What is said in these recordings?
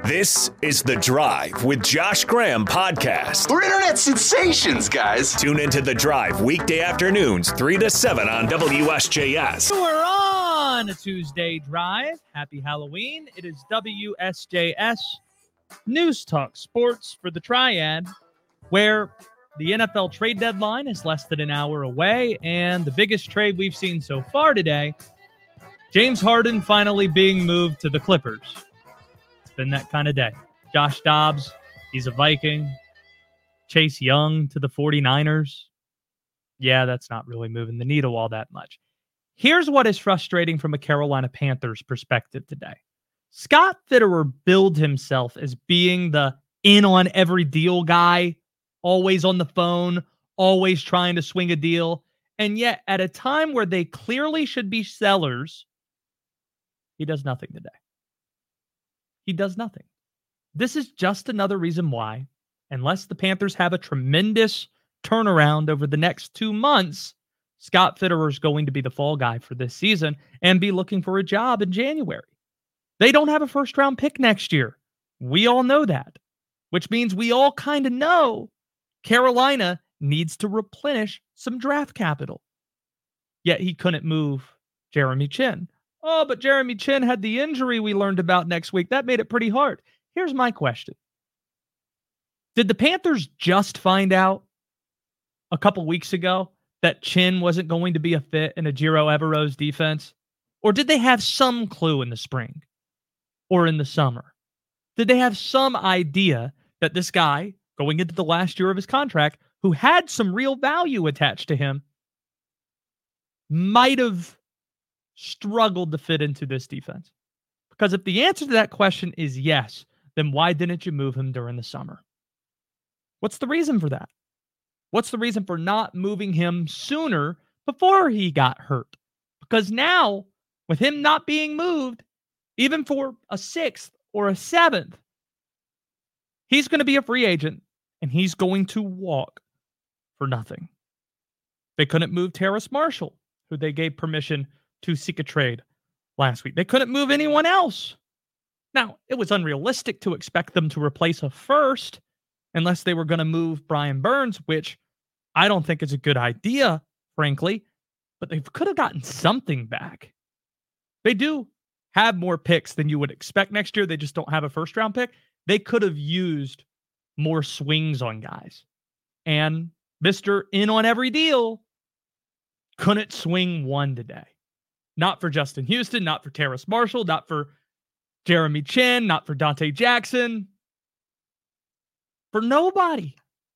This is The Drive with Josh Graham podcast. We're internet sensations, guys. Tune into The Drive weekday afternoons, 3 to 7 on WSJS. We're on a Tuesday drive. Happy Halloween. It is WSJS News Talk Sports for the Triad, where the NFL trade deadline is less than an hour away, and the biggest trade we've seen so far today, James Harden finally being moved to the Clippers. It's been that kind of day. Josh Dobbs, he's a Viking. Chase Young to the 49ers. Yeah, that's not really moving the needle all that much. Here's what is frustrating from a Carolina Panthers perspective today. Scott Fitterer billed himself as being the in-on-every-deal guy, always on the phone, always trying to swing a deal. And yet, at a time where they clearly should be sellers, he does nothing today. He does nothing. This is just another reason why, unless the Panthers have a tremendous turnaround over the next 2 months, Scott Fitterer is going to be the fall guy for this season and be looking for a job in January. They don't have a first-round pick next year. We all know that, which means we all kind of know Carolina needs to replenish some draft capital. Yet he couldn't move Jeremy Chin. Oh, but Jeremy Chin had the injury we learned about next week. That made it pretty hard. Here's my question. Did the Panthers just find out a couple weeks ago that Chin wasn't going to be a fit in a Ejiro Evero's defense? Or did they have some clue in the spring or in the summer? Did they have some idea that this guy, going into the last year of his contract, who had some real value attached to him, might have struggled to fit into this defense? Because if the answer to that question is yes, then why didn't you move him during the summer? What's the reason for that? What's the reason for not moving him sooner before he got hurt? Because now, with him not being moved, even for a 6th or a 7th, he's going to be a free agent, and he's going to walk for nothing. They couldn't move Terrace Marshall, who they gave permission to seek a trade last week. They couldn't move anyone else. Now, it was unrealistic to expect them to replace a first unless they were going to move Brian Burns, which I don't think is a good idea, frankly, but they could have gotten something back. They do have more picks than you would expect next year. They just don't have a first-round pick. They could have used more swings on guys. And Mr. In on every deal couldn't swing one today. Not for Justin Houston, not for Terrace Marshall, not for Jeremy Chin, not for Dante Jackson. For nobody.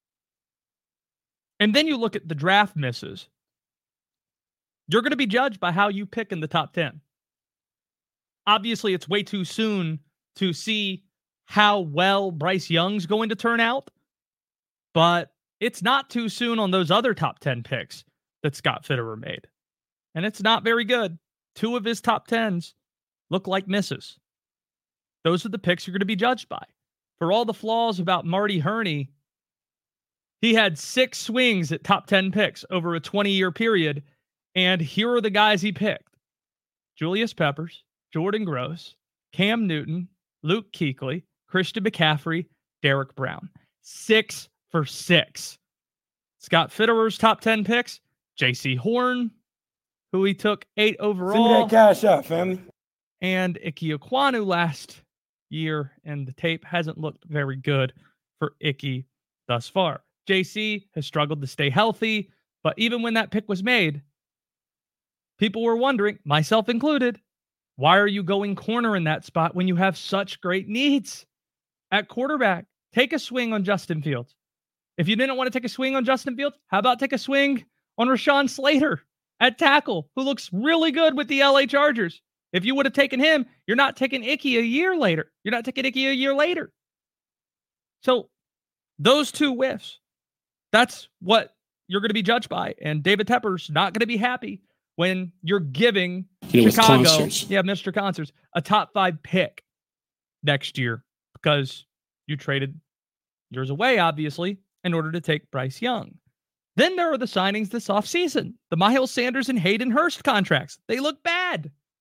And then you look at the draft misses. You're going to be judged by how you pick in the top 10. Obviously, it's way too soon to see how well Bryce Young's going to turn out, but it's not too soon on those other top 10 picks that Scott Fitterer made. And it's not very good. 2 of his top 10s look like misses. Those are the picks you're going to be judged by. For all the flaws about Marty Hurney, he had 6 swings at top 10 picks over a 20-year period, and here are the guys he picked. Julius Peppers, Jordan Gross, Cam Newton, Luke Kuechly, Christian McCaffrey, Derek Brown. 6 for 6. Scott Fitterer's top 10 picks, J.C. Horn, who he took 8 overall. Send me that cash out, family. And Ike Ekwonu last year, and the tape hasn't looked very good for Ike thus far. JC has struggled to stay healthy, but even when that pick was made, people were wondering, myself included, why are you going corner in that spot when you have such great needs at quarterback? Take a swing on Justin Fields. If you didn't want to take a swing on Justin Fields, how about take a swing on Rashawn Slater at tackle, who looks really good with the LA Chargers? If you would have taken him, you're not taking Ike a year later. You're not taking Ike a year later. So those 2 whiffs, that's what you're going to be judged by. And David Tepper's not going to be happy when you're giving Chicago, Mr. Concerts, a top 5 pick next year because you traded yours away, obviously, in order to take Bryce Young. Then there are the signings this offseason. The Miles Sanders and Hayden Hurst contracts. They look bad.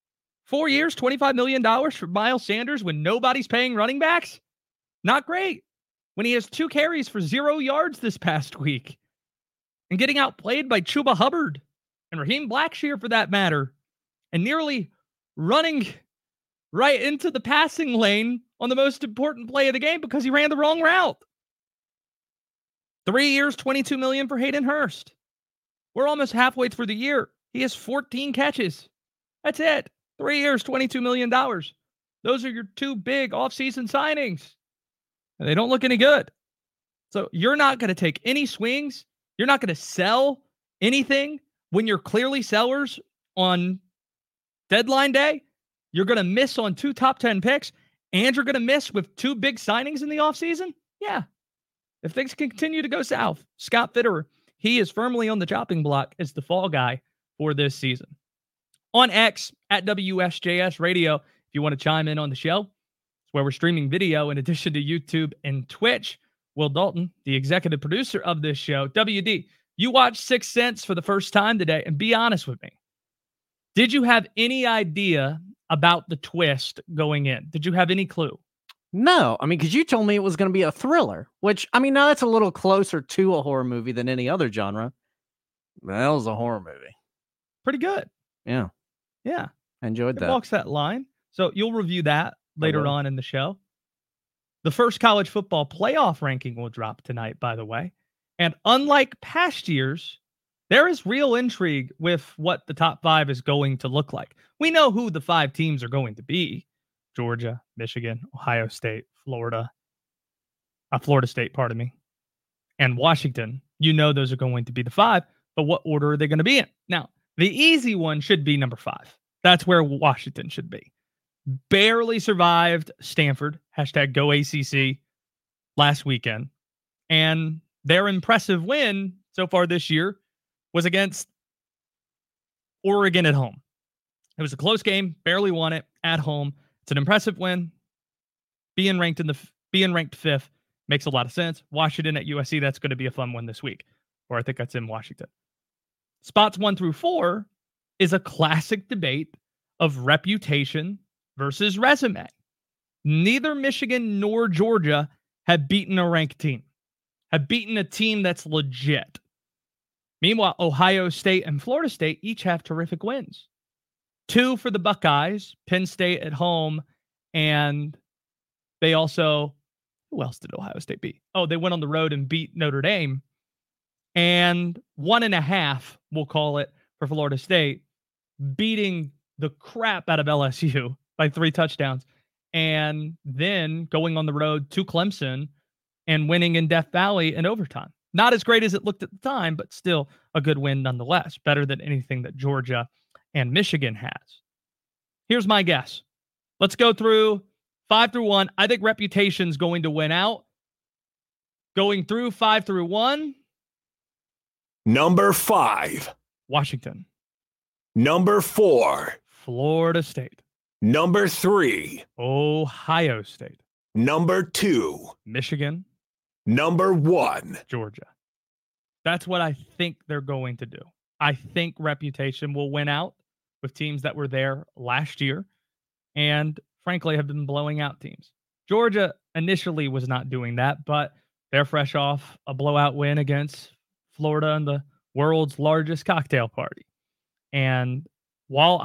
4 years, $25 million for Miles Sanders when nobody's paying running backs? Not great. When he has 2 carries for 0 yards this past week and getting outplayed by Chuba Hubbard and Raheem Blackshear for that matter, and nearly running right into the passing lane on the most important play of the game because he ran the wrong route. 3 years, $22 million for Hayden Hurst. We're almost halfway through the year. He has 14 catches. That's it. 3 years, $22 million. Those are your 2 big offseason signings. And they don't look any good. So you're not going to take any swings. You're not going to sell anything when you're clearly sellers on deadline day. You're going to miss on 2 top 10 picks, and you're going to miss with 2 big signings in the offseason? Yeah. If things continue to go south, Scott Fitterer, he is firmly on the chopping block as the fall guy for this season. On X, at WSJS Radio, if you want to chime in on the show, it's where we're streaming video in addition to YouTube and Twitch. Will Dalton, the executive producer of this show. WD, you watched Sixth Sense for the first time today, and be honest with me. Did you have any idea about the twist going in? Did you have any clue? No, I mean, because you told me it was going to be a thriller, which, I mean, now that's a little closer to a horror movie than any other genre. That was a horror movie. Pretty good. Yeah. Yeah. I enjoyed It that. walks that line. So you'll review that later on in the show. The first college football playoff ranking will drop tonight, by the way. And unlike past years, there is real intrigue with what the top 5 is going to look like. We know who the 5 teams are going to be. Georgia, Michigan, Ohio State, Florida State, pardon me, and Washington. You know those are going to be the 5, but what order are they going to be in? Now, the easy one should be number 5. That's where Washington should be. Barely survived Stanford, #GoACC, last weekend. And their impressive win so far this year was against Oregon at home. It was a close game, barely won it at home. It's an impressive win. Being ranked 5th makes a lot of sense. Washington at USC, that's going to be a fun one this week. Or I think that's in Washington. Spots 1 through 4 is a classic debate of reputation versus resume. Neither Michigan nor Georgia have beaten a ranked team, have beaten a team that's legit. Meanwhile, Ohio State and Florida State each have terrific wins. 2 for the Buckeyes, Penn State at home, and they also, who else did Ohio State beat? Oh, they went on the road and beat Notre Dame. And 1.5, we'll call it, for Florida State, beating the crap out of LSU by 3 touchdowns, and then going on the road to Clemson and winning in Death Valley in overtime. Not as great as it looked at the time, but still a good win nonetheless. Better than anything that Georgia and Michigan has. Here's my guess. Let's go through 5 through 1. I think Reputation's going to win out. Going through 5 through 1. Number 5. Washington. Number 4. Florida State. Number 3. Ohio State. Number 2. Michigan. Number 1. Georgia. That's what I think they're going to do. I think Reputation will win out with teams that were there last year and, frankly, have been blowing out teams. Georgia initially was not doing that, but they're fresh off a blowout win against Florida in the world's largest cocktail party. And while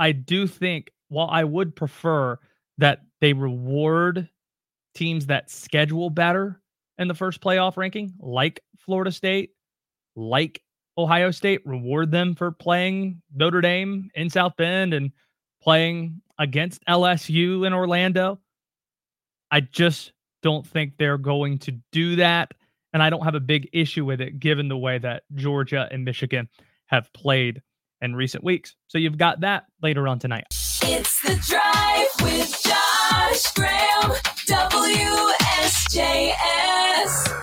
I would prefer that they reward teams that schedule better in the first playoff ranking, like Florida State, like Ohio State, reward them for playing Notre Dame in South Bend and playing against LSU in Orlando. I just don't think they're going to do that. And I don't have a big issue with it, given the way that Georgia and Michigan have played in recent weeks. So you've got that later on tonight. It's The Drive with Josh Graham, WSJS.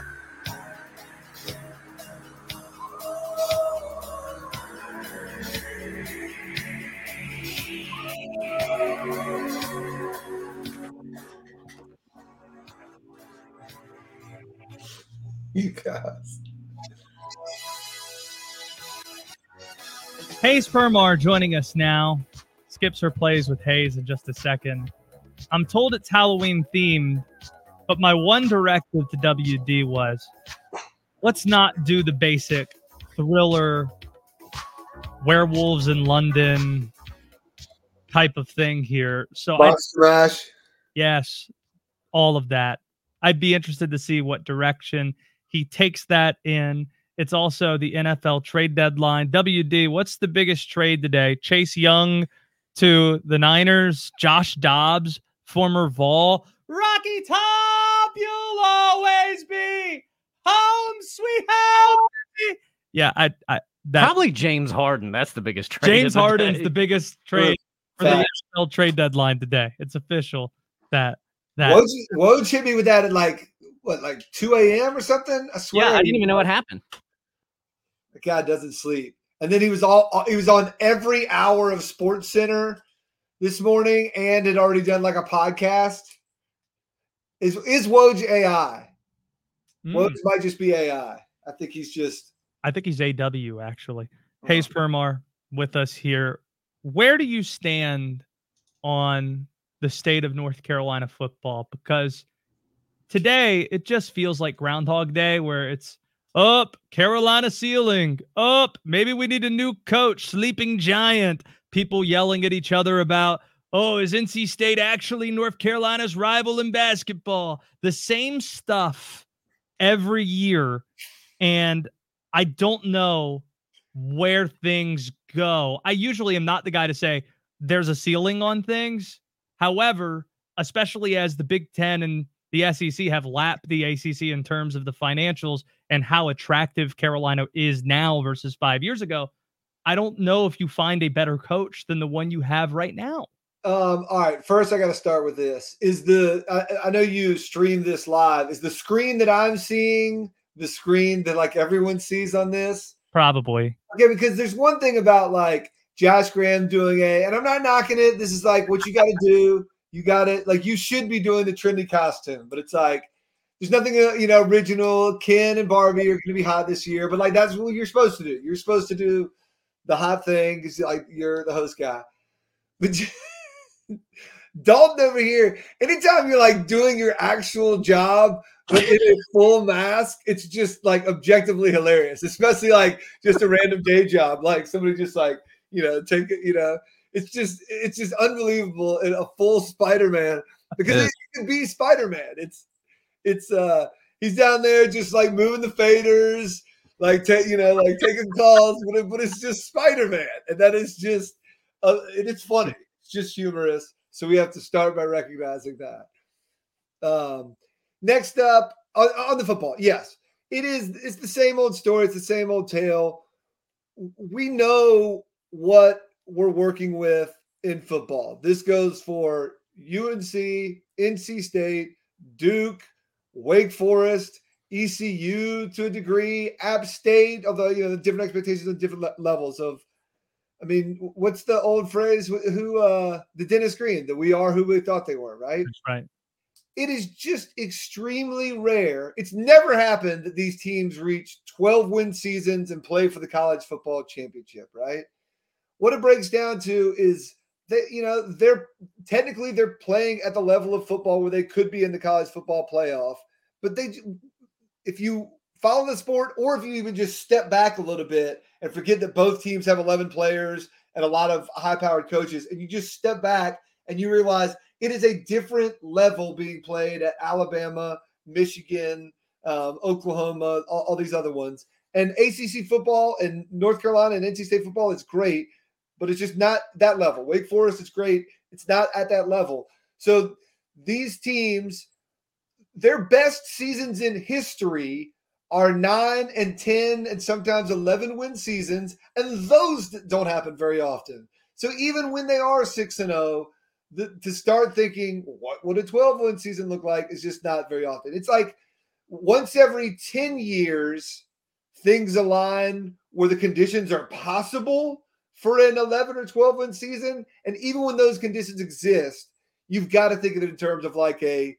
You guys. Hayes Permar joining us now. He's skips her plays with Hayes in just a second. I'm told it's Halloween themed, but my one directive to WD was, let's not do the basic thriller, werewolves in London type of thing here. So Monster Mash. yes, all of that. I'd be interested to see what direction he takes that in. It's also the NFL trade deadline. WD, what's the biggest trade today? Chase Young to the Niners, Josh Dobbs, former Vol. Rocky Top, you'll always be home, sweet home. Yeah, that Probably James Harden. That's the biggest trade. James of the Harden's day. the biggest trade for the NFL trade deadline today. It's official that Woj hit me with that at like 2 a.m. or something. I swear. Yeah, I didn't even know what happened. The guy doesn't sleep. And then he was on every hour of Sports Center this morning and had already done like a podcast. Is Woj AI? Woj might just be AI. I think he's AW actually. Hayes Permar with us here. Where do you stand on the state of North Carolina football? Because today it just feels like Groundhog Day, where it's up, Carolina ceiling, up, maybe we need a new coach, sleeping giant, people yelling at each other about, oh, is NC State actually North Carolina's rival in basketball? The same stuff every year. And I don't know where things go. I usually am not the guy to say there's a ceiling on things. However, especially as the Big Ten and the SEC have lapped the ACC in terms of the financials and how attractive Carolina is now versus 5 years ago, I don't know if you find a better coach than the one you have right now. All right. First, I got to start with this. I know you streamed this live. Is the screen that I'm seeing the screen that like everyone sees on this? Probably. Okay, because there's one thing about like Josh Graham doing and I'm not knocking it. This is like what you got to do. You got it. Like you should be doing the trendy costume, but it's like there's nothing, original. Ken and Barbie are going to be hot this year, but like that's what you're supposed to do. You're supposed to do the hot thing because like you're the host guy. But Dalton over here, anytime you're like doing your actual job, but in a full mask, it's just like objectively hilarious, especially like just a random day job. Like somebody just like, take it, it's just unbelievable in a full Spider-Man because he can be Spider-Man. It's he's down there just like moving the faders, like taking calls, but it's just Spider-Man, and that is just it's funny. It's just humorous. So we have to start by recognizing that. Next up on the football, yes, it's the same old story. It's the same old tale. We know what we're working with in football. This goes for UNC, NC State, Duke, Wake Forest, ECU to a degree, App State, although the different expectations on different levels of. I mean, what's the old phrase? The Dennis Green, that we are who we thought they were, right? That's right. It is just extremely rare. It's never happened that these teams reach 12-win seasons and play for the college football championship, right? What it breaks down to is that, they're playing at the level of football where they could be in the college football playoff. But if you follow the sport, or if you even just step back a little bit and forget that both teams have 11 players and a lot of high-powered coaches, and you just step back and you realize it is a different level being played at Alabama, Michigan, Oklahoma, all these other ones. And ACC football and North Carolina and NC State football is great, but it's just not that level. Wake Forest is great. It's not at that level. So these teams, their best seasons in history are 9 and 10 and sometimes 11-win seasons, and those don't happen very often. So even when they are 6-0, to start thinking, what would a 12-win season look like is just not very often. It's like once every 10 years, things align where the conditions are possible for an 11 or 12-win season. And even when those conditions exist, you've got to think of it in terms of like a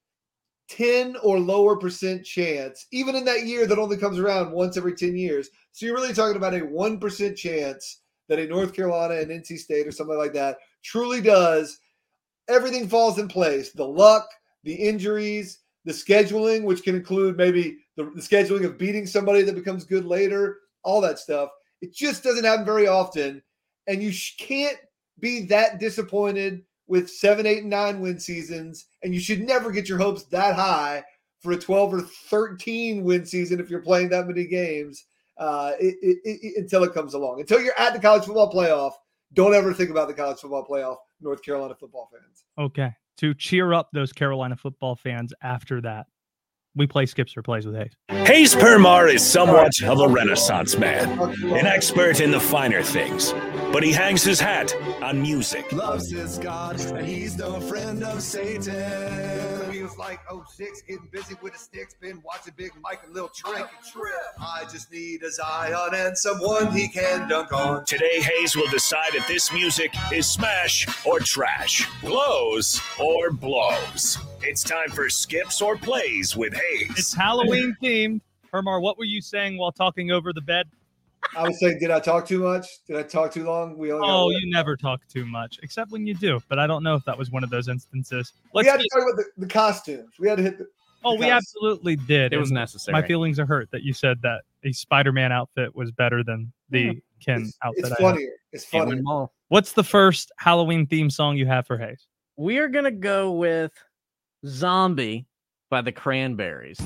10 or lower % chance, even in that year that only comes around once every 10 years. So you're really talking about a 1% chance that a North Carolina and NC State or something like that truly does. Everything falls in place. The luck, the injuries, the scheduling, which can include maybe the scheduling of beating somebody that becomes good later, all that stuff. It just doesn't happen very often. And you can't be that disappointed with 7, 8, and 9 win seasons. And you should never get your hopes that high for a 12 or 13 win season if you're playing that many games until it comes along. Until you're at the college football playoff, don't ever think about the college football playoff, North Carolina football fans. Okay. To cheer up those Carolina football fans after that, we play Skips or Plays with Hayes. Hayes Permar is somewhat of a renaissance man, an expert in the finer things, but he hangs his hat on music. Loves his God, and he's no friend of Satan. He was like, 06, getting busy with the sticks, been watching Big Mike and Lil Trip. I just need a Zion and someone he can dunk on. Today, Hayes will decide if this music is smash or trash, blows or blows. It's time for Skips or Plays with Hayes. It's Halloween themed. Hermar, what were you saying while talking over the bed? I was saying, did I talk too much? Did I talk too long? You never talk too much, except when you do. But I don't know if that was one of those instances. We had to talk about the costumes. We had to hit the we absolutely did. It was And necessary. My feelings are hurt that you said that a Spider-Man outfit was better than the Ken outfit. It's I have. funnier. It's funnier. What's the first Halloween theme song you have for Hayes? We are going to go with Zombie by the Cranberries.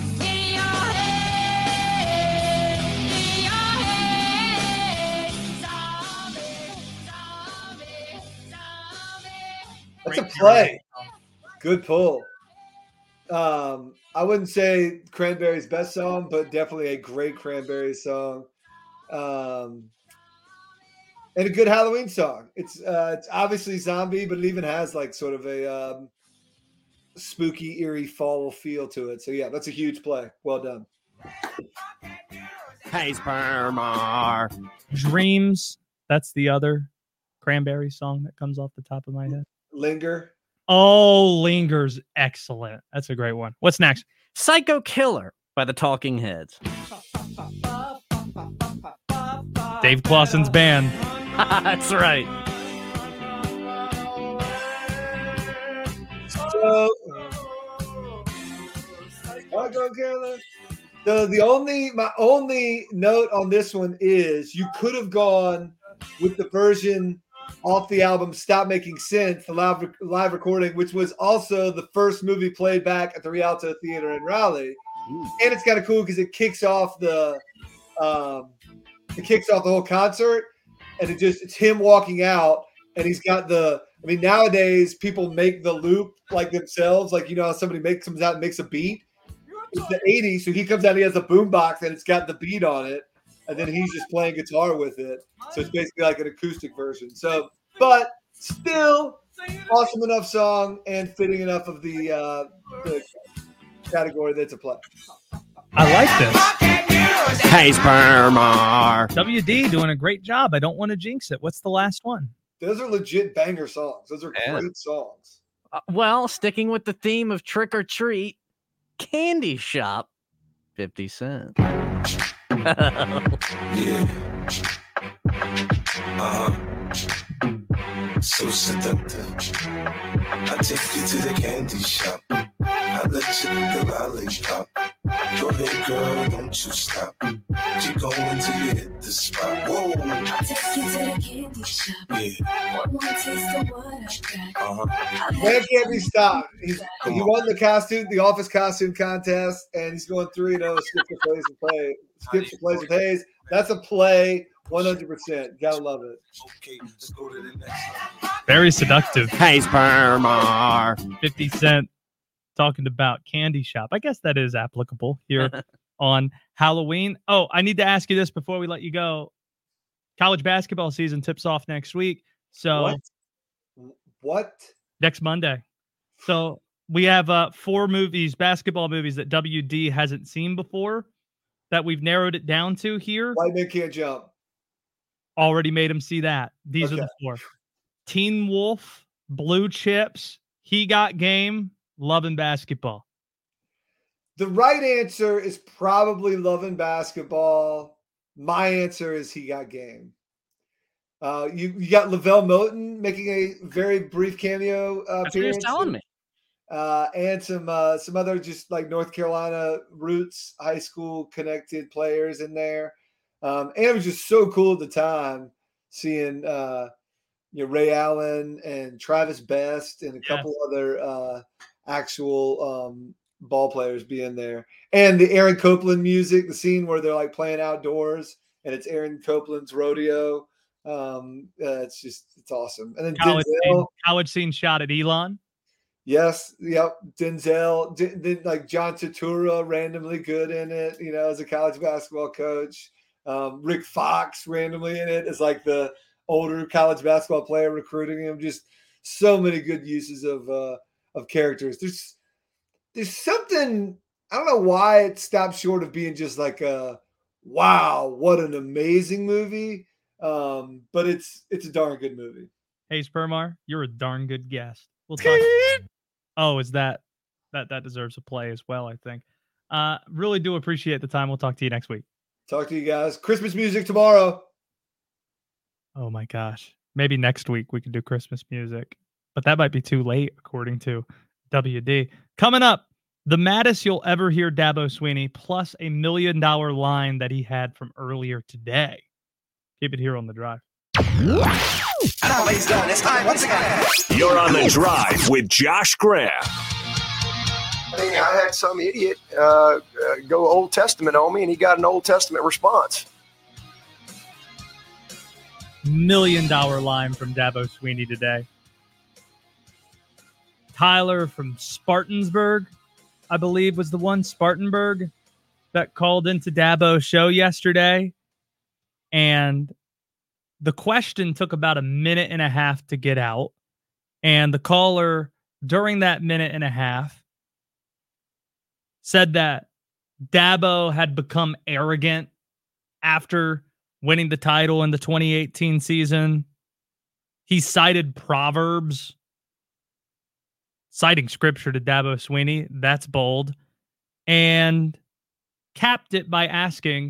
That's a play. Good pull. I wouldn't say Cranberries' best song, but definitely a great Cranberries song. And a good Halloween song. It's obviously Zombie, but it even has like sort of a spooky, eerie fall feel to it. So yeah, that's a huge play. Well done. Hayes Permar. Dreams. That's the other Cranberry song that comes off the top of my head. Linger. Oh, Linger's excellent. That's a great one. What's next? Psycho Killer by the Talking Heads. Dave Clawson's band. That's right. So, my only note on this one is you could have gone with the version off the album Stop Making Sense, the live recording, which was also the first movie played back at the Rialto Theater in Raleigh. And it's kind of cool because it kicks off the whole concert, and it's him walking out, and he's got nowadays people make the loop like themselves, like how somebody comes out and makes a beat. It's the 80s, so he comes out, he has a boombox and it's got the beat on it, and then he's just playing guitar with it. So it's basically like an acoustic version. So, but still awesome enough song and fitting enough of the category that's a play. I like this. Hayes Permar. WD doing a great job. I don't want to jinx it. What's the last one? Those are legit banger songs. Those are great songs. Well, sticking with the theme of trick or treat, Candy Shop, 50 Cent. Yeah. So seductive. I take you to the candy shop. I let you the lollipop. Go ahead, girl, don't you stop. Keep going till you hit the spot. Whoa. I'll take you to the candy shop. Yeah. One more taste of what I got. Man can't be stopped. He won the office costume contest, and he's going 3-0. Skips or Plays with Hayes. That's a play, 100%. Gotta love it. Okay, let's go to the next one. Very seductive. Hayes Permar. 50 Cent talking about Candy Shop. I guess that is applicable here on Halloween. Oh, I need to ask you this before we let you go. College basketball season tips off next week. So What? next Monday. So we have 4 basketball movies that WD hasn't seen before that we've narrowed it down to here. White Men Can't Jump. Already made him see that. These are the 4. Teen Wolf, Blue Chips, He Got Game, Loving Basketball. The right answer is probably Loving Basketball. My answer is He Got Game. You got Lavelle Moten making a very brief cameo That's what appearance. you're telling me. And some other just like North Carolina roots, high school connected players in there. And it was just so cool at the time seeing Ray Allen and Travis Best and a couple other actual ball players be in there. And the Aaron Copeland music, the scene where they're like playing outdoors and it's Aaron Copeland's rodeo. It's awesome. And then college scene shot at Elon. Yes, yep. Denzel, like John Turturro, randomly good in it, as a college basketball coach. Rick Fox randomly in it as like the older college basketball player recruiting him. Just so many good uses of characters. There's something, I don't know why it stopped short of being just like a wow, what an amazing movie. But it's a darn good movie. Hey, Spermar, you're a darn good guest. We'll talk. Oh, is that deserves a play as well, I think. Really do appreciate the time. We'll talk to you next week. Talk to you guys. Christmas music tomorrow. Oh my gosh. Maybe next week we can do Christmas music, but that might be too late according to WD. Coming up, the maddest you'll ever hear Dabo Swinney plus $1 million line that he had from earlier today. Keep it here on The Drive. Now, ladies and gentlemen, it's time once again. You're on The Drive with Josh Graham. I had some idiot go Old Testament on me, and he got an Old Testament response. $1 million line from Dabo Swinney today. Tyler from Spartansburg, I believe was the one, Spartanburg, that called into Dabo's show yesterday. And the question took about 1.5 minutes to get out. And the caller, during that 1.5 minutes, said that Dabo had become arrogant after winning the title in the 2018 season. He cited Proverbs, citing scripture to Dabo Swinney. That's bold. And capped it by asking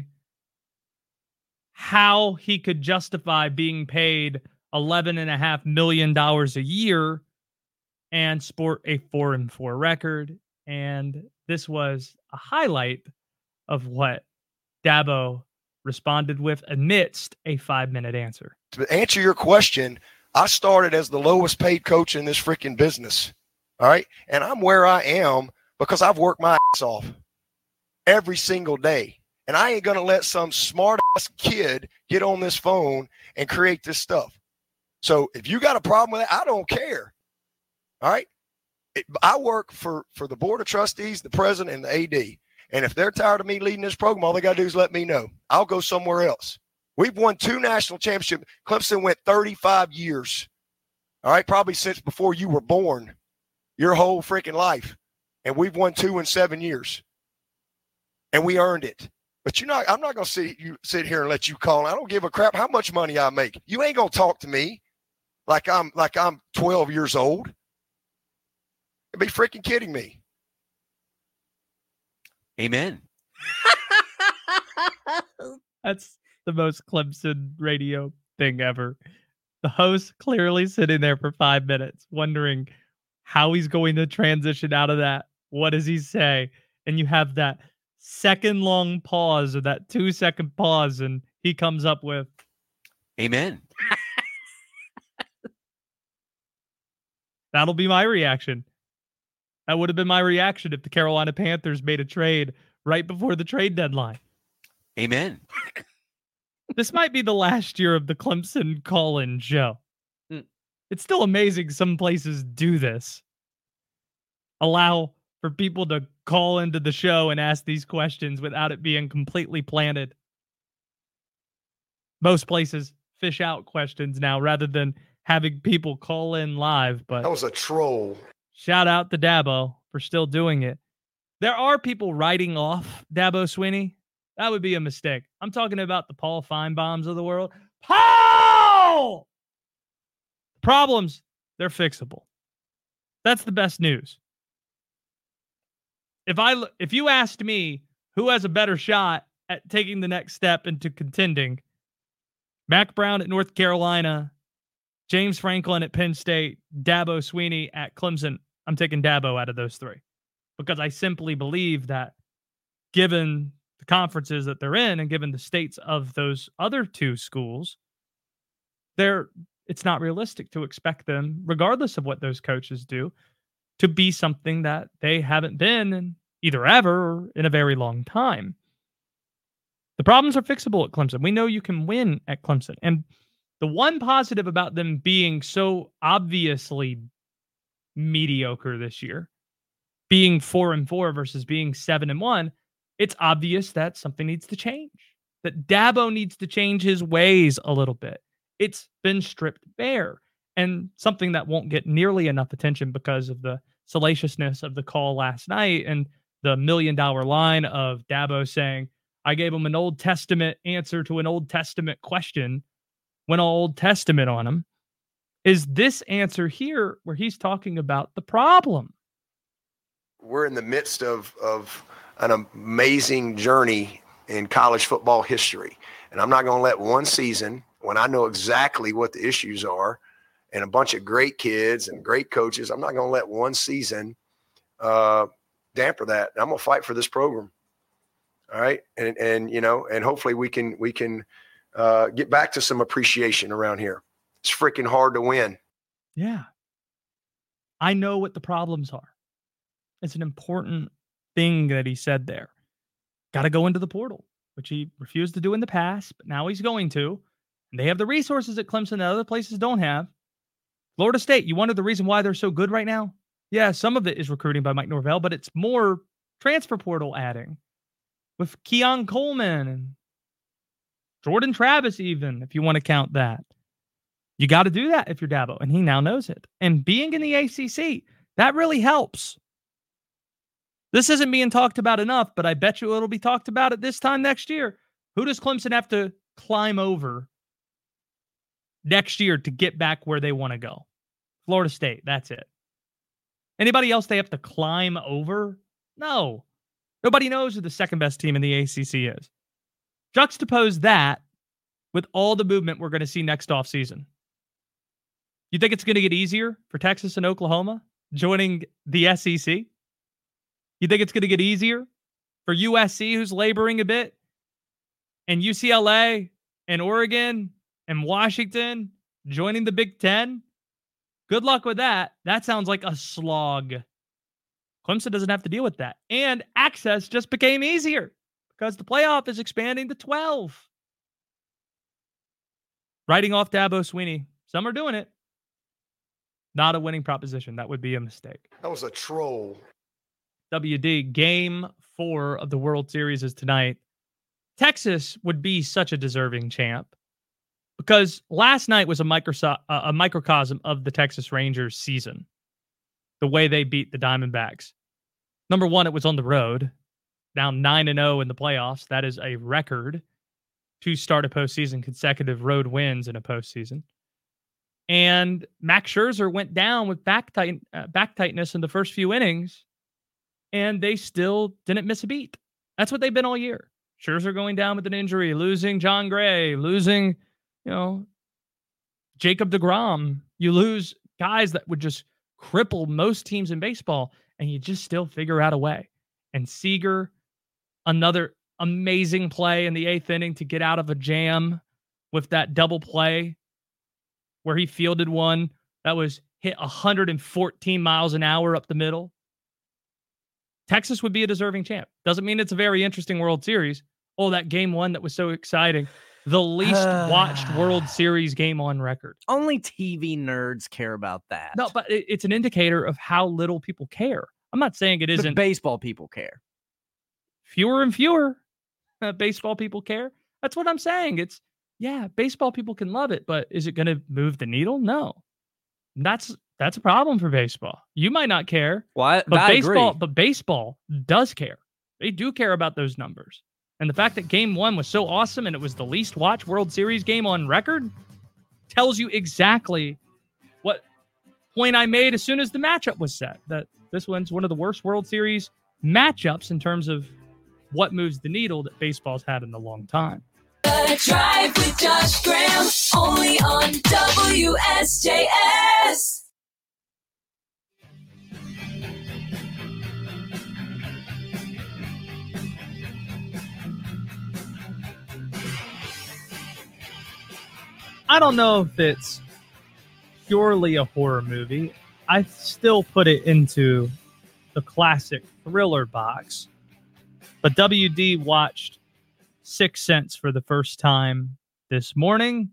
how he could justify being paid $11.5 million a year and sport a 4-4 record. And this was a highlight of what Dabo responded with amidst a 5-minute answer. To answer your question, I started as the lowest paid coach in this freaking business. All right. And I'm where I am because I've worked my ass off every single day. And I ain't going to let some smart ass kid get on this phone and create this stuff. So if you got a problem with it, I don't care. All right. I work for the board of trustees, the president, and the AD. And if they're tired of me leading this program, all they got to do is let me know. I'll go somewhere else. We've won 2 national championships. Clemson went 35 years. All right. Probably since before you were born, your whole freaking life. And we've won 2 in 7 years. And we earned it. But I'm not going to sit here and let you call. I don't give a crap how much money I make. You ain't going to talk to me like I'm 12 years old. You'd be freaking kidding me. Amen. That's the most Clemson radio thing ever. The host clearly sitting there for 5 minutes, wondering how he's going to transition out of that. What does he say? And you have that second-long pause or that 2-second pause, and he comes up with, Amen. That'll be my reaction. That would have been my reaction if the Carolina Panthers made a trade right before the trade deadline. Amen. This might be the last year of the Clemson call-in show. It's still amazing some places do this. Allow for people to call into the show and ask these questions without it being completely planted. Most places fish out questions now rather than having people call in live. But That was a troll. shout out to Dabo for still doing it. There are people writing off Dabo Swinney. That would be a mistake. I'm talking about the Paul Feinbaums of the world. Paul! Problems, they're fixable. That's the best news. If you asked me who has a better shot at taking the next step into contending, Mac Brown at North Carolina, James Franklin at Penn State, Dabo Swinney at Clemson. I'm taking Dabo out of those three because I simply believe that given the conferences that they're in and given the states of those other two schools, it's not realistic to expect them, regardless of what those coaches do, to be something that they haven't been in either ever or in a very long time. The problems are fixable at Clemson. We know you can win at Clemson. And the one positive about them being so obviously mediocre this year, being 4-4 versus being 7-1, it's obvious that something needs to change, that Dabo needs to change his ways a little bit. It's been stripped bare, and something that won't get nearly enough attention because of the salaciousness of the call last night and the $1 million line of Dabo saying, I gave him an Old Testament answer to an Old Testament question, went all Old Testament on him, is this answer here where he's talking about the problem. We're in the midst of an amazing journey in college football history. And I'm not going to let one season, when I know exactly what the issues are and a bunch of great kids and great coaches, I'm not going to let one season damper that. I'm going to fight for this program. All right. And hopefully we can get back to some appreciation around here. It's freaking hard to win. Yeah. I know what the problems are. It's an important thing that he said there. Got to go into the portal, which he refused to do in the past, but now he's going to. And they have the resources at Clemson that other places don't have. Florida State, you wonder the reason why they're so good right now? Yeah, some of it is recruiting by Mike Norvell, but it's more transfer portal adding with Keon Coleman and Jordan Travis even, if you want to count that. You got to do that if you're Dabo, and he now knows it. And being in the ACC, that really helps. This isn't being talked about enough, but I bet you it'll be talked about at this time next year. Who does Clemson have to climb over next year to get back where they want to go? Florida State, that's it. Anybody else they have to climb over? No. Nobody knows who the second best team in the ACC is. Juxtapose that with all the movement we're going to see next offseason. You think it's going to get easier for Texas and Oklahoma joining the SEC? You think it's going to get easier for USC, who's laboring a bit, and UCLA and Oregon and Washington joining the Big Ten? Good luck with that. That sounds like a slog. Clemson doesn't have to deal with that. And access just became easier because the playoff is expanding to 12. Writing off Dabo Swinney. Some are doing it. Not a winning proposition. That would be a mistake. That was a troll. WD, Game 4 of the World Series is tonight. Texas would be such a deserving champ because last night was a microcosm of the Texas Rangers season, the way they beat the Diamondbacks. Number one, it was on the road, down 9-0 in the playoffs. That is a record to start a postseason, consecutive road wins in a postseason. And Max Scherzer went down with back tightness in the first few innings, and they still didn't miss a beat. That's what they've been all year. Scherzer going down with an injury, losing John Gray, losing, Jacob deGrom. You lose guys that would just cripple most teams in baseball, and you just still figure out a way. And Seager, another amazing play in the 8th inning to get out of a jam with that double play where he fielded one that was hit 114 miles an hour up the middle. Texas would be a deserving champ. Doesn't mean it's a very interesting World Series. Oh, that game one that was so exciting. The least watched World Series game on record. Only TV nerds care about that. No, but it's an indicator of how little people care. I'm not saying it isn't. But baseball people care. Fewer and fewer baseball people care. That's what I'm saying. Baseball people can love it, but is it going to move the needle? No. That's a problem for baseball. You might not care. Well, but baseball does care. They do care about those numbers. And the fact that game one was so awesome and it was the least watched World Series game on record tells you exactly what point I made as soon as the matchup was set. That this one's one of the worst World Series matchups in terms of what moves the needle that baseball's had in a long time. The Drive with Josh Graham, only on WSJS. I don't know if it's purely a horror movie. I still put it into the classic thriller box. But WD watched Sixth Sense for the first time this morning.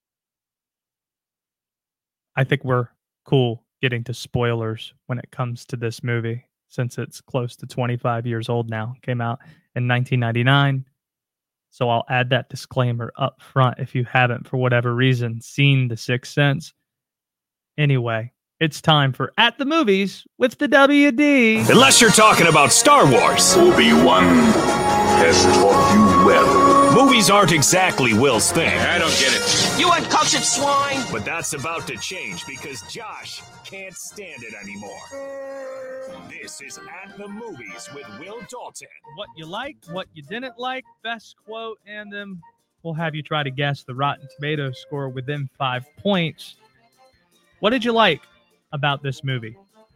I think we're cool getting to spoilers when it comes to this movie, since it's close to 25 years old now. Came out in 1999. So I'll add that disclaimer up front if you haven't, for whatever reason, seen The Sixth Sense. Anyway, it's time for At the Movies with the WD. Unless you're talking about Star Wars. Obi-Wan has taught you well. Movies aren't exactly Will's thing. I don't get it. You uncultured swine! But that's about to change because Josh can't stand it anymore. This is At the Movies with Will Dalton. What you liked, what you didn't like, best quote, and then we'll have you try to guess the Rotten Tomatoes score within 5 points. What did you like about this movie?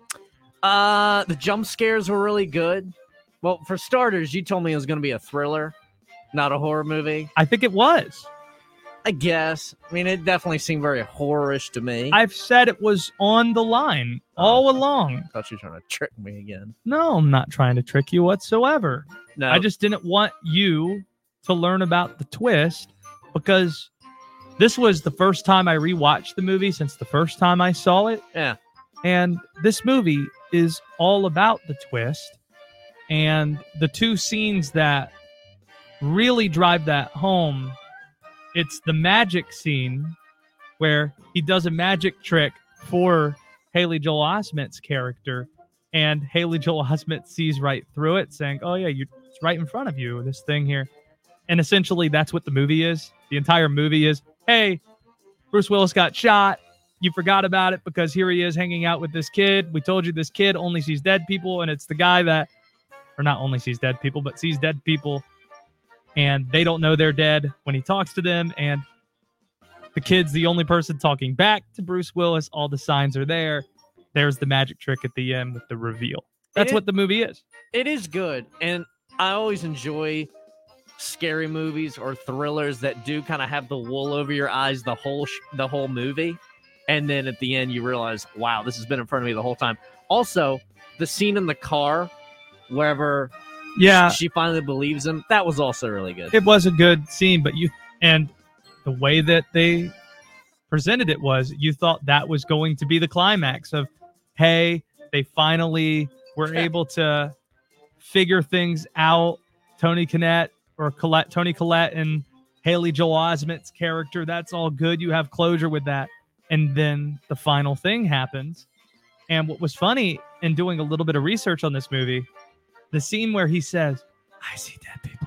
The jump scares were really good. Well, for starters, you told me it was going to be a thriller, not a horror movie. I think it was. I guess. I mean, it definitely seemed very horror-ish to me. I've said it was on the line all along. I thought you were trying to trick me again. No, I'm not trying to trick you whatsoever. No. I just didn't want you to learn about the twist, because this was the first time I rewatched the movie since the first time I saw it. Yeah. And this movie is all about the twist. And the two scenes that really drive that home, it's the magic scene where he does a magic trick for Haley Joel Osment's character, and Haley Joel Osment sees right through it, saying, oh yeah, it's right in front of you, this thing here. And essentially that's what the movie is. The entire movie is, hey, Bruce Willis got shot. You forgot about it because here he is hanging out with this kid. We told you this kid only sees dead people, and it's the guy that, or not only sees dead people, but sees dead people, and they don't know they're dead when he talks to them, and the kid's the only person talking back to Bruce Willis. All the signs are there. There's the magic trick at the end with the reveal. That's what the movie is. It is good, and I always enjoy scary movies or thrillers that do kind of have the wool over your eyes the whole movie, and then at the end you realize, wow, this has been in front of me the whole time. Also, the scene in the car wherever she finally believes him, that was also really good. It was a good scene, but and the way that they presented it was, you thought that was going to be the climax of, hey, they finally were able to figure things out. Tony Collette and Haley Joel Osment's character, that's all good. You have closure with that. And then the final thing happens. And what was funny in doing a little bit of research on this movie, the scene where he says, I see dead people.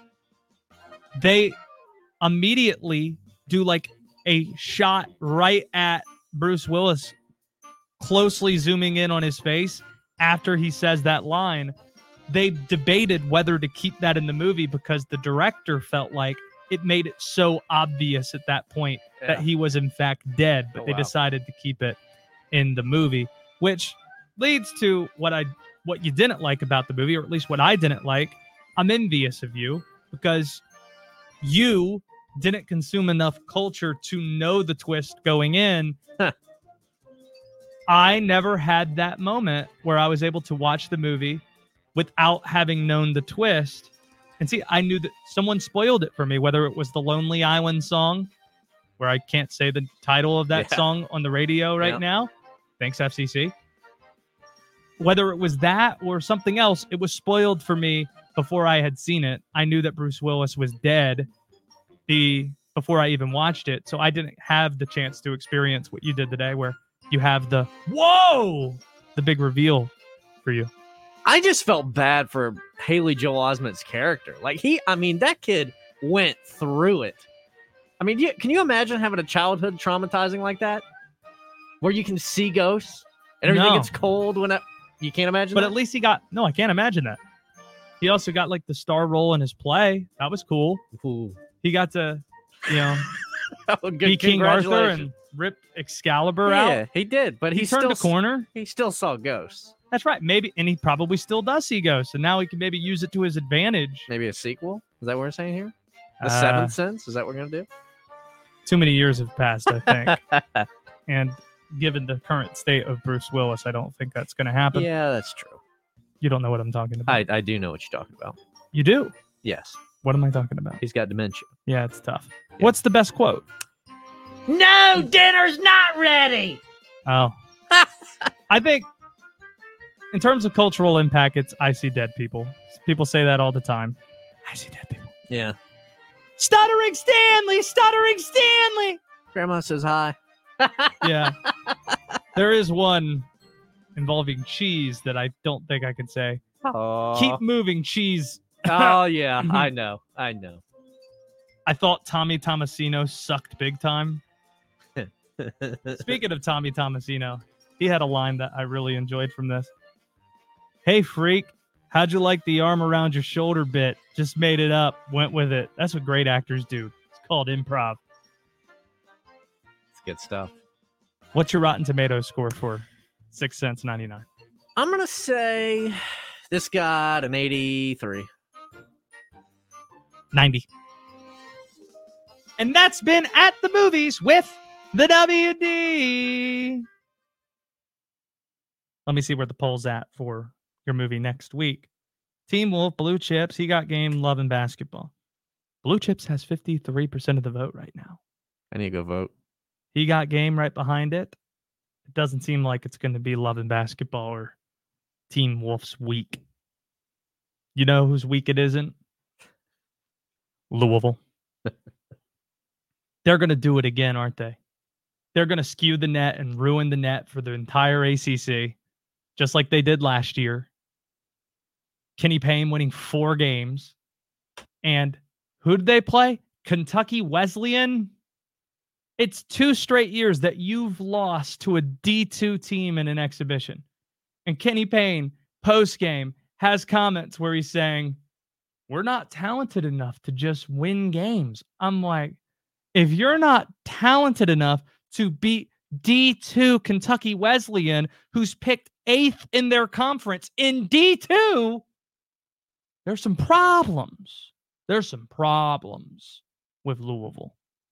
They immediately do like a shot right at Bruce Willis, closely zooming in on his face after he says that line. They debated whether to keep that in the movie because the director felt like it made it so obvious at that point that he was in fact dead, but they decided to keep it in the movie, which leads to what you didn't like about the movie, or at least what I didn't like. I'm envious of you because you didn't consume enough culture to know the twist going in. I never had that moment where I was able to watch the movie without having known the twist. And see, I knew that someone spoiled it for me, whether it was the Lonely Island song, where I can't say the title of that song on the radio right now. Thanks, FCC. Whether it was that or something else, it was spoiled for me before I had seen it. I knew that Bruce Willis was dead before I even watched it. So I didn't have the chance to experience what you did today, where you have the big reveal for you. I just felt bad for Haley Joel Osment's character. Like that kid went through it. I mean, can you imagine having a childhood traumatizing like that? Where you can see ghosts and everything gets cold you can't imagine But that? at least I can't imagine that. He also got like the star role in his play. That was cool. Ooh. He got to, Oh, good. be King Arthur Congratulations. and rip Excalibur Yeah, out. he did, but He he turned still a corner. He still saw ghosts. That's right. Maybe, and he probably still does see ghosts, and now he can maybe use it to his advantage. Maybe a sequel. Is that what we're saying here? The Uh, Seventh Sense. Is that what we're gonna do? Too many years have passed, I think. And given the current state of Bruce Willis, I don't think that's going to happen. Yeah, that's true. You don't know what I'm talking about. I do know what you're talking about. You do? Yes, What am I talking about? he's got dementia. Yeah, it's tough. What's the best quote? No, dinner's not ready. Oh. I think in terms of cultural impact, it's I see dead people. People say that all the time. I see dead people. Yeah. Stuttering Stanley! Stuttering Stanley! Grandma says hi. Yeah. There is one involving cheese that I don't think I could say. Oh. Keep moving, cheese. Oh yeah, I know. I thought Tommy Tomasino sucked big time. Speaking of Tommy Tomasino, he had a line that I really enjoyed from this. Hey, freak, how'd you like the arm around your shoulder bit? Just made it up, went with it. That's what great actors do. It's called improv. It's good stuff. What's your Rotten Tomatoes score for 6 cents 99? I'm gonna say this got an 83. 90. And that's been At the Movies with the WD. Let me see where the poll's at for your movie next week. Team Wolf, Blue Chips, he got game, Love and Basketball. Blue Chips has 53% of the vote right now. I need to go vote. He got game right behind it. It doesn't seem like it's going to be Love and Basketball or Team Wolf's week. You know whose week it isn't? Louisville. They're going to do it again, aren't they? They're going to skew the net and ruin the net for the entire ACC, just like they did last year. Kenny Payne winning 4 games. And who did they play? Kentucky Wesleyan. It's 2 straight years that you've lost to a D2 team in an exhibition. And Kenny Payne, post-game, has comments where he's saying, we're not talented enough to just win games. I'm like, if you're not talented enough to beat D2 Kentucky Wesleyan, who's picked 8th in their conference in D2, there's some problems. There's some problems with Louisville.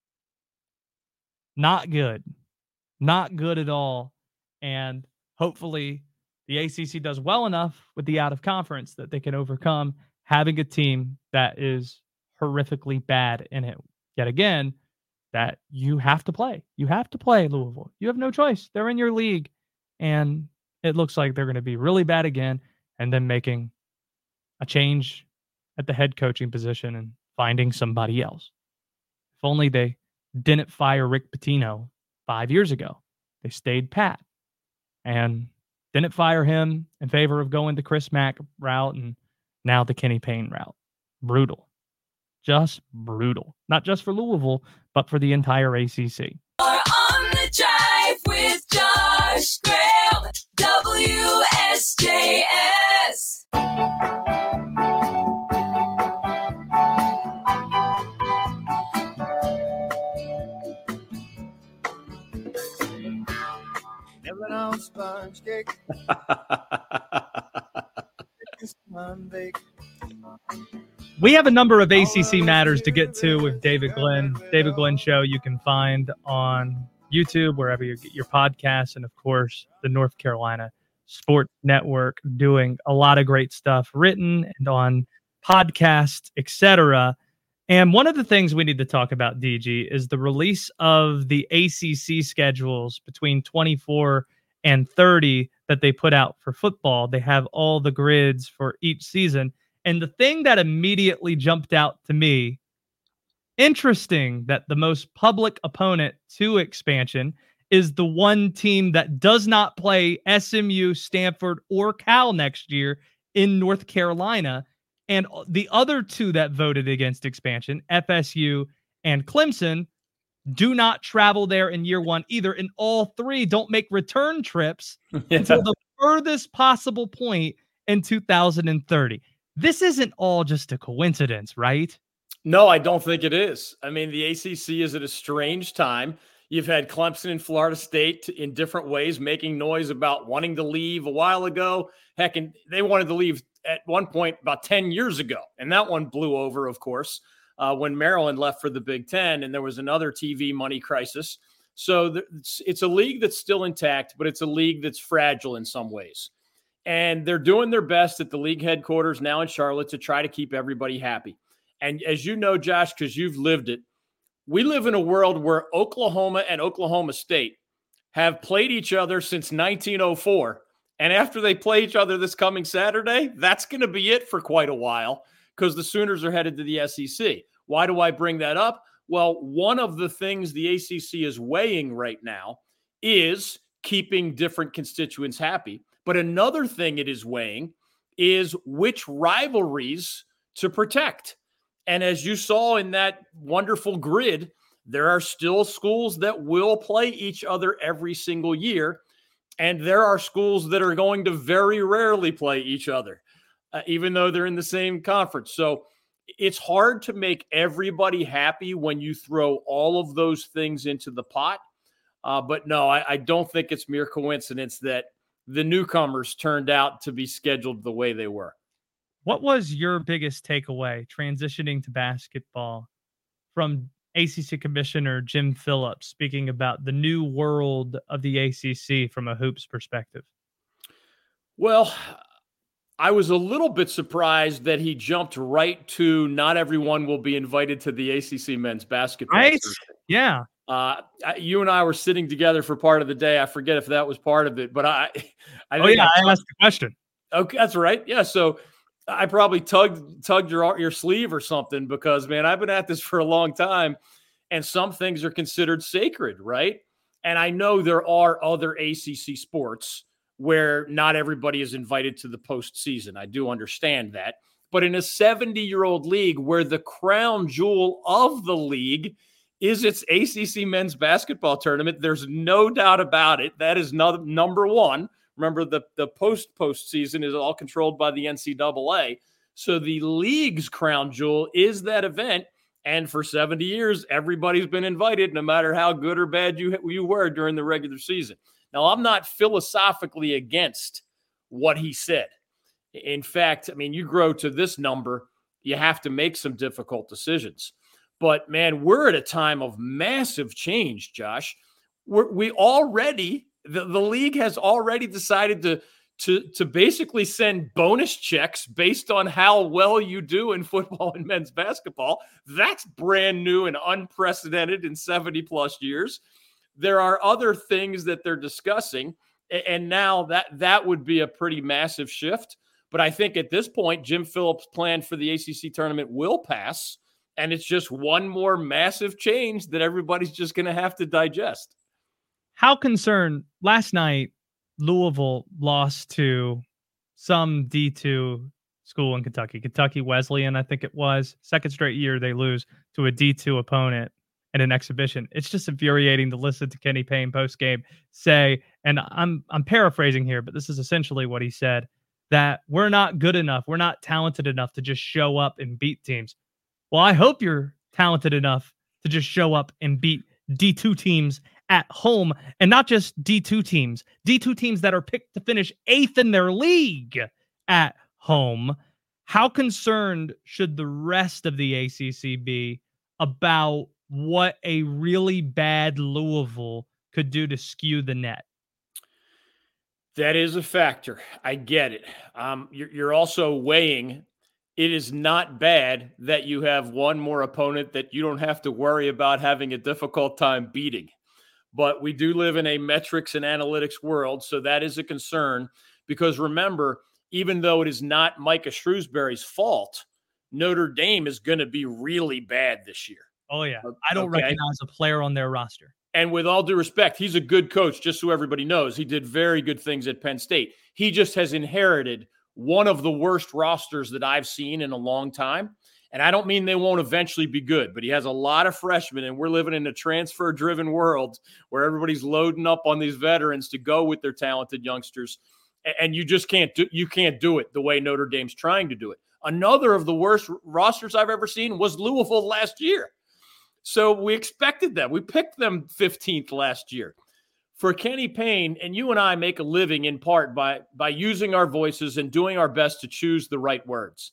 Not good. Not good at all. And hopefully the ACC does well enough with the out of conference that they can overcome having a team that is horrifically bad in it. Yet again, that you have to play. You have to play Louisville. You have no choice. They're in your league. And it looks like they're going to be really bad again and then making a change at the head coaching position and finding somebody else. If only they didn't fire Rick Pitino 5 years ago. They stayed pat and didn't fire him in favor of going the Chris Mack route and now the Kenny Payne route. Brutal. Just brutal. Not just for Louisville, but for the entire ACC. Are on the drive with Josh Graham, WSJS. Living on sponge cake. We have a number of ACC matters to get to with David Glenn. David Glenn Show you can find on YouTube, wherever you get your podcasts, and of course, the North Carolina Sports Network, doing a lot of great stuff written and on podcasts, etc. And one of the things we need to talk about, DG, is the release of the ACC schedules between 24 and 30 that they put out for football. They have all the grids for each season. And the thing that immediately jumped out to me, interesting that the most public opponent to expansion is the one team that does not play SMU, Stanford, or Cal next year in North Carolina. And the other two that voted against expansion, FSU and Clemson, do not travel there in year one either. And all three don't make return trips until the furthest possible point in 2030. This isn't all just a coincidence, right? No, I don't think it is. I mean, the ACC is at a strange time. You've had Clemson and Florida State in different ways making noise about wanting to leave a while ago. Heck, and they wanted to leave at one point about 10 years ago. And that one blew over, of course, when Maryland left for the Big Ten, and there was another TV money crisis. So it's a league that's still intact, but it's a league that's fragile in some ways. And they're doing their best at the league headquarters now in Charlotte to try to keep everybody happy. And as you know, Josh, because you've lived it, we live in a world where Oklahoma and Oklahoma State have played each other since 1904. And after they play each other this coming Saturday, that's going to be it for quite a while because the Sooners are headed to the SEC. Why do I bring that up? Well, one of the things the ACC is weighing right now is keeping different constituents happy. But another thing it is weighing is which rivalries to protect. And as you saw in that wonderful grid, there are still schools that will play each other every single year. And there are schools that are going to very rarely play each other, even though they're in the same conference. So it's hard to make everybody happy when you throw all of those things into the pot. But no, I don't think it's mere coincidence that the newcomers turned out to be scheduled the way they were. What was your biggest takeaway transitioning to basketball from ACC Commissioner Jim Phillips speaking about the new world of the ACC from a hoops perspective? Well, I was a little bit surprised that he jumped right to not everyone will be invited to the ACC men's basketball. Right? Tournament. Yeah. You and I were sitting together for part of the day. I forget if that was part of it, but I I asked the question. Okay, that's right. Yeah, so I probably tugged your sleeve or something because, man, I've been at this for a long time, and some things are considered sacred, right? And I know there are other ACC sports where not everybody is invited to the postseason. I do understand that. But in a 70-year-old league where the crown jewel of the league is its ACC men's basketball tournament, there's no doubt about it. That is number one. Remember, the postseason is all controlled by the NCAA. So the league's crown jewel is that event. And for 70 years, everybody's been invited, no matter how good or bad you were during the regular season. Now, I'm not philosophically against what he said. In fact, I mean, you grow to this number, you have to make some difficult decisions. But, man, we're at a time of massive change, Josh. The league has already decided to basically send bonus checks based on how well you do in football and men's basketball. That's brand new and unprecedented in 70-plus years. There are other things that they're discussing, and now that would be a pretty massive shift. But I think at this point, Jim Phillips' plan for the ACC tournament will pass, and it's just one more massive change that everybody's just going to have to digest. How concerned last night, Louisville lost to some D2 school in Kentucky Wesleyan, I think it was. Second straight year they lose to a D2 opponent in an exhibition. It's just infuriating to listen to Kenny Payne post-game say, and I'm paraphrasing here, but this is essentially what he said, that we're not good enough, we're not talented enough to just show up and beat teams. Well, I hope you're talented enough to just show up and beat D2 teams at home, and not just D2 teams that are picked to finish 8th in their league at home. How concerned should the rest of the ACC be about what a really bad Louisville could do to skew the net? That is a factor. I get it. You're also weighing it is not bad that you have one more opponent that you don't have to worry about having a difficult time beating. But we do live in a metrics and analytics world, so that is a concern. Because remember, even though it is not Micah Shrewsbury's fault, Notre Dame is going to be really bad this year. Oh, yeah. I don't recognize a player on their roster. And with all due respect, he's a good coach, just so everybody knows. He did very good things at Penn State. He just has inherited one of the worst rosters that I've seen in a long time. And I don't mean they won't eventually be good, but he has a lot of freshmen, and we're living in a transfer-driven world where everybody's loading up on these veterans to go with their talented youngsters. and you just can't do it the way Notre Dame's trying to do it. Another of the worst rosters I've ever seen was Louisville last year. So we expected them. We picked them 15th last year. For Kenny Payne, and you and I make a living in part by using our voices and doing our best to choose the right words.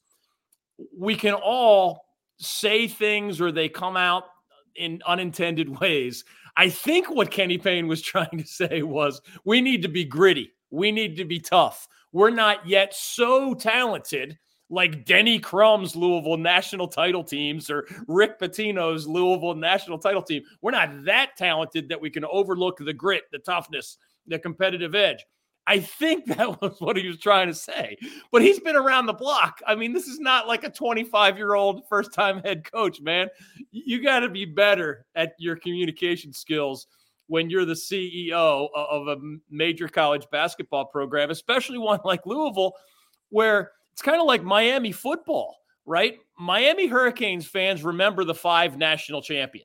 We can all say things or they come out in unintended ways. I think what Kenny Payne was trying to say was we need to be gritty. We need to be tough. We're not yet so talented like Denny Crum's Louisville national title teams or Rick Pitino's Louisville national title team. We're not that talented that we can overlook the grit, the toughness, the competitive edge. I think that was what he was trying to say. But he's been around the block. I mean, this is not like a 25-year-old first-time head coach, man. You got to be better at your communication skills when you're the CEO of a major college basketball program, especially one like Louisville, where it's kind of like Miami football, right? Miami Hurricanes fans remember the 5 national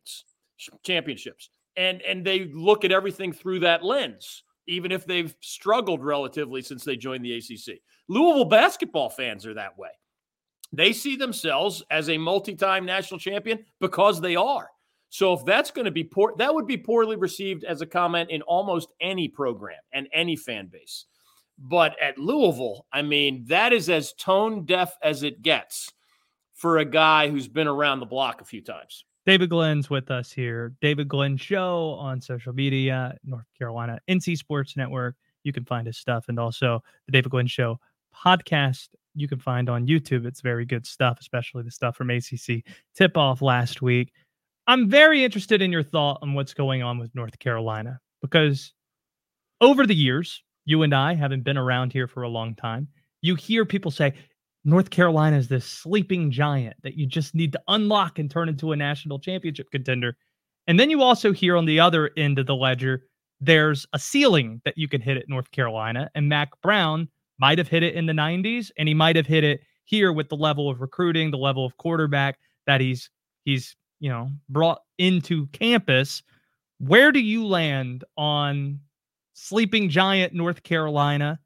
championships, and they look at everything through that lens, even if they've struggled relatively since they joined the ACC. Louisville basketball fans are that way. They see themselves as a multi-time national champion because they are. So if that's going to be poor, that would be poorly received as a comment in almost any program and any fan base. But at Louisville, I mean, that is as tone deaf as it gets for a guy who's been around the block a few times. David Glenn's with us here. David Glenn Show on social media, North Carolina, NC Sports Network. You can find his stuff. And also the David Glenn Show podcast you can find on YouTube. It's very good stuff, especially the stuff from ACC tip-off last week. I'm very interested in your thought on what's going on with North Carolina, because over the years, you and I, having been around here for a long time, you hear people say, North Carolina is this sleeping giant that you just need to unlock and turn into a national championship contender. And then you also hear on the other end of the ledger, there's a ceiling that you can hit at North Carolina. And Mack Brown might have hit it in the 90s, and he might have hit it here with the level of recruiting, the level of quarterback that he's brought into campus. Where do you land on sleeping giant North Carolina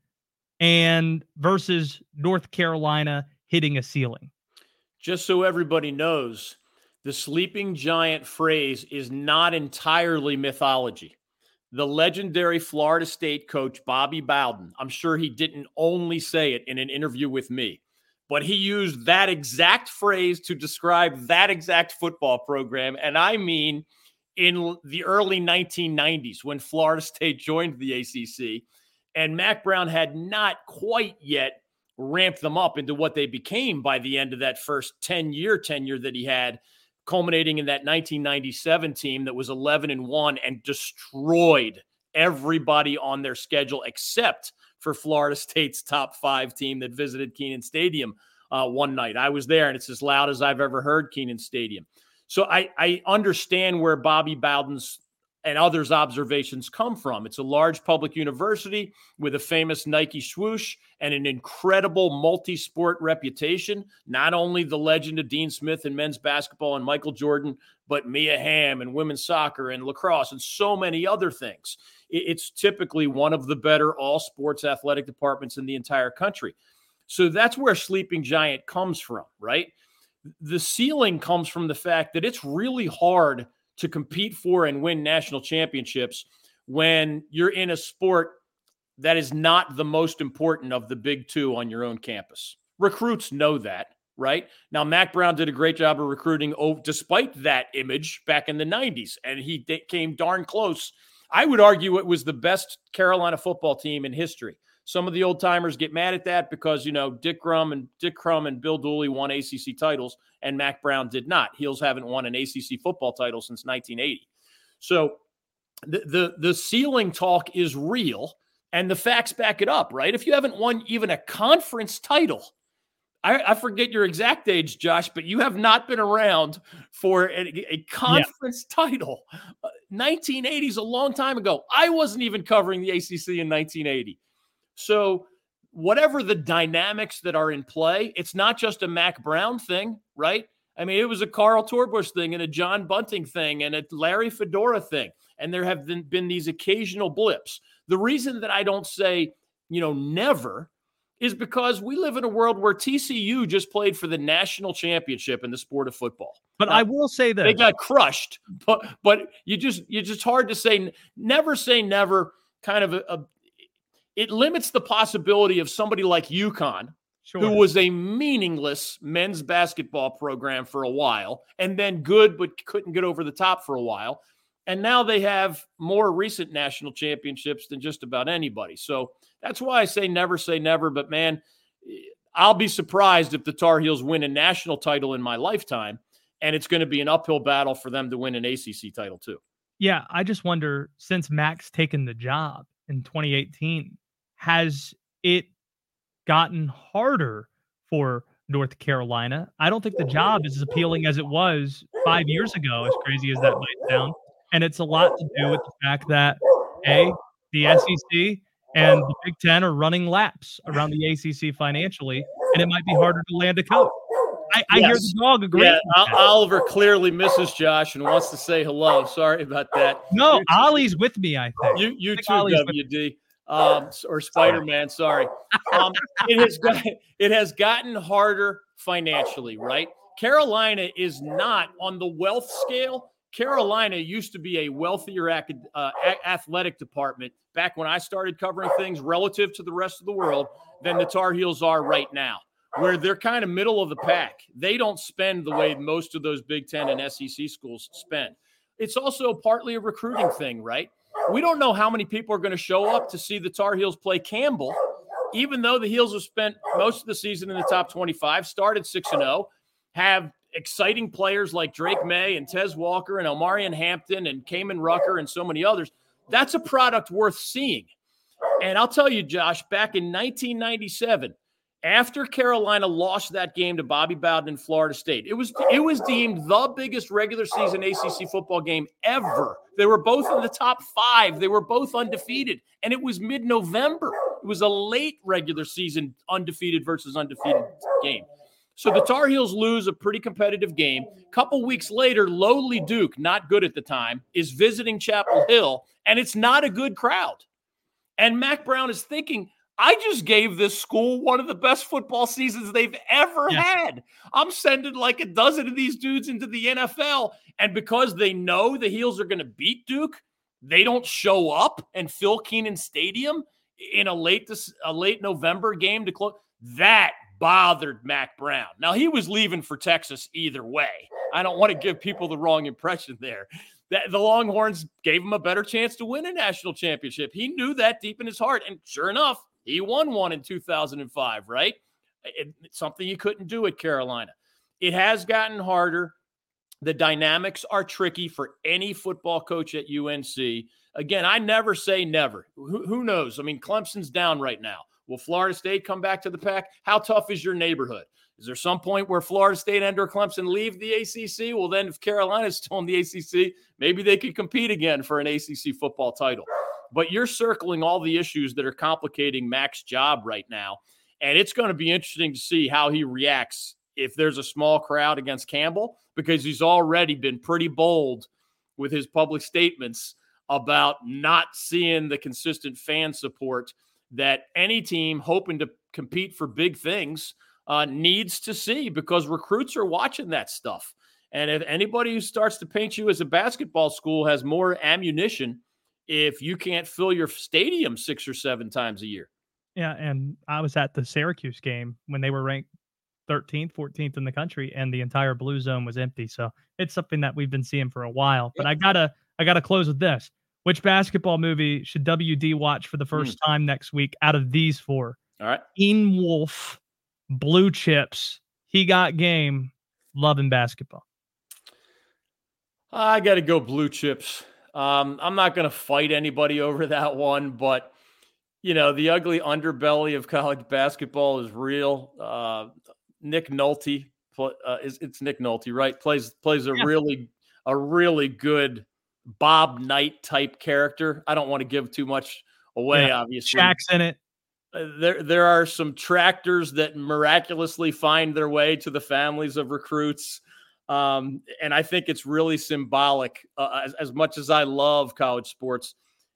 and versus North Carolina hitting a ceiling? Just so everybody knows, the sleeping giant phrase is not entirely mythology. The legendary Florida State coach, Bobby Bowden, I'm sure he didn't only say it in an interview with me, but he used that exact phrase to describe that exact football program. And I mean, in the early 1990s, when Florida State joined the ACC, and Mack Brown had not quite yet ramped them up into what they became by the end of that first 10-year tenure that he had, culminating in that 1997 team that was 11-1 and destroyed everybody on their schedule except for Florida State's top 5 team that visited Kenan Stadium one night. I was there, and it's as loud as I've ever heard Kenan Stadium. So I understand where Bobby Bowden's and others' observations come from. It's a large public university with a famous Nike swoosh and an incredible multi-sport reputation. Not only the legend of Dean Smith in men's basketball and Michael Jordan, but Mia Hamm and women's soccer and lacrosse and so many other things. It's typically one of the better all-sports athletic departments in the entire country. So that's where sleeping giant comes from, right? The ceiling comes from the fact that it's really hard to compete for and win national championships when you're in a sport that is not the most important of the big two on your own campus. Recruits know that, right? Now, Mack Brown did a great job of recruiting despite that image back in the 90s, and he came darn close. I would argue it was the best Carolina football team in history. Some of the old timers get mad at that because, Dick Crum and Bill Dooley won ACC titles and Mack Brown did not. Heels haven't won an ACC football title since 1980. So the ceiling talk is real and the facts back it up, right? If you haven't won even a conference title, I forget your exact age, Josh, but you have not been around for a conference title. 1980 is a long time ago. I wasn't even covering the ACC in 1980. So whatever the dynamics that are in play, it's not just a Mack Brown thing, right? I mean, it was a Carl Torbush thing and a John Bunting thing and a Larry Fedora thing. And there have been these occasional blips. The reason that I don't say never, is because we live in a world where TCU just played for the national championship in the sport of football. But I will say this. They got crushed, but you just hard to say never kind of it limits the possibility of somebody like UConn, who was a meaningless men's basketball program for a while, and then good but couldn't get over the top for a while. And now they have more recent national championships than just about anybody. So that's why I say never, but man, I'll be surprised if the Tar Heels win a national title in my lifetime, and it's going to be an uphill battle for them to win an ACC title too. Yeah, I just wonder, since Mac's taken the job in 2018, has it gotten harder for North Carolina? I don't think the job is as appealing as it was 5 years ago, as crazy as that might sound. And it's a lot to do with the fact that, the SEC and the Big Ten are running laps around the ACC financially, and it might be harder to land a coach. I hear the dog agree. Yeah, Oliver clearly misses Josh and wants to say hello. Sorry about that. No, Ollie's with me, I think. You too, WD. Or Spider-Man, sorry. It has gotten harder financially, right? Carolina is not on the wealth scale. Carolina used to be a wealthier athletic department back when I started covering things relative to the rest of the world than the Tar Heels are right now, where they're kind of middle of the pack. They don't spend the way most of those Big Ten and SEC schools spend. It's also partly a recruiting thing, right? We don't know how many people are going to show up to see the Tar Heels play Campbell, even though the Heels have spent most of the season in the top 25, started 6-0, have exciting players like Drake May and Tez Walker and Omarion Hampton and Kamen Rucker and so many others. That's a product worth seeing. And I'll tell you, Josh, back in 1997, after Carolina lost that game to Bobby Bowden in Florida State, it was deemed the biggest regular season ACC football game ever. They were both in the top 5. They were both undefeated, and it was mid-November. It was a late regular season undefeated versus undefeated game. So the Tar Heels lose a pretty competitive game. A couple weeks later, lowly Duke, not good at the time, is visiting Chapel Hill, and it's not a good crowd. And Mack Brown is thinking, I just gave this school one of the best football seasons they've ever had. I'm sending like a dozen of these dudes into the NFL. And because they know the Heels are going to beat Duke, they don't show up and fill Kenan Stadium in a late November game to close. That bothered Mack Brown. Now, he was leaving for Texas either way. I don't want to give people the wrong impression there. The Longhorns gave him a better chance to win a national championship. He knew that deep in his heart. And sure enough, he won one in 2005, right? It's something he couldn't do at Carolina. It has gotten harder. The dynamics are tricky for any football coach at UNC. Again, I never say never. Who knows? I mean, Clemson's down right now. Will Florida State come back to the pack? How tough is your neighborhood? Is there some point where Florida State and or Clemson leave the ACC? Well, then if Carolina's still in the ACC, maybe they could compete again for an ACC football title. But you're circling all the issues that are complicating Mac's job right now. And it's going to be interesting to see how he reacts if there's a small crowd against Campbell, because he's already been pretty bold with his public statements about not seeing the consistent fan support that any team hoping to compete for big things needs to see, because recruits are watching that stuff. And if anybody who starts to paint you as a basketball school has more ammunition if you can't fill your stadium 6 or 7 times a year. Yeah, and I was at the Syracuse game when they were ranked 13th, 14th in the country, and the entire blue zone was empty. So it's something that we've been seeing for a while. But I gotta close with this. Which basketball movie should WD watch for the first time next week out of these 4? All right. Teen Wolf, Blue Chips, He Got Game, Loving Basketball. I got to go Blue Chips. I'm not going to fight anybody over that one, but, you know, the ugly underbelly of college basketball is real. Nick Nolte, it's Nick Nolte, right? Plays a really good Bob Knight type character. I don't want to give too much away, obviously. Shaq's in it. There are some tractors that miraculously find their way to the families of recruits. And I think it's really symbolic. As much as I love college sports,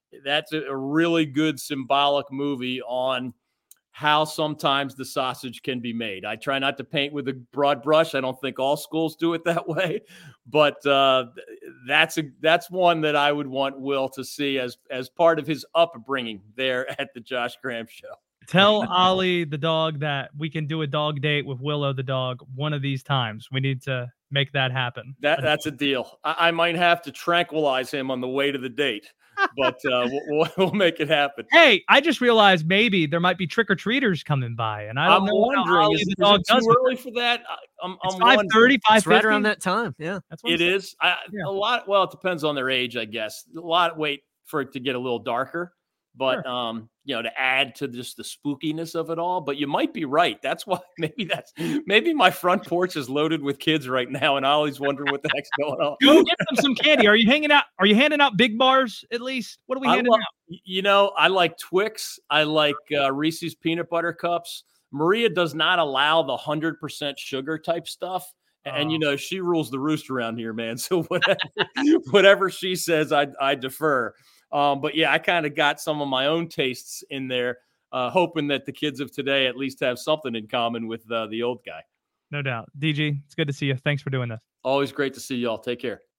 that's a really good symbolic movie on how sometimes the sausage can be made. I try not to paint with a broad brush. I don't think all schools do it that way, but that's one that I would want Will to see as part of his upbringing there at the Josh Graham Show. Tell Ollie the dog that we can do a dog date with Willow the dog one of these times. We need to make that happen. That's a deal. I might have to tranquilize him on the way to the date, but we'll make it happen. Hey, I just realized maybe there might be trick-or-treaters coming by, and I'm wondering, is it too early for that? It's 5:30, 5:50. It's right around that time. Yeah, that's what it is. A lot. Well, it depends on their age, I guess. A lot wait for it to get a little darker, but Sure. to add to just the spookiness of it all. But you might be right. That's why maybe my front porch is loaded with kids right now, and Ollie's wondering what the heck's going on. Go get them some candy. Are you handing out big bars at least? What are we handing out? I like Twix. I like Reese's peanut butter cups. Maria does not allow the 100% sugar type stuff. And, she rules the roost around here, man. So whatever she says, I defer. But yeah, I kind of got some of my own tastes in there, hoping that the kids of today at least have something in common with the old guy. No doubt. DG, it's good to see you. Thanks for doing this. Always great to see y'all. Take care.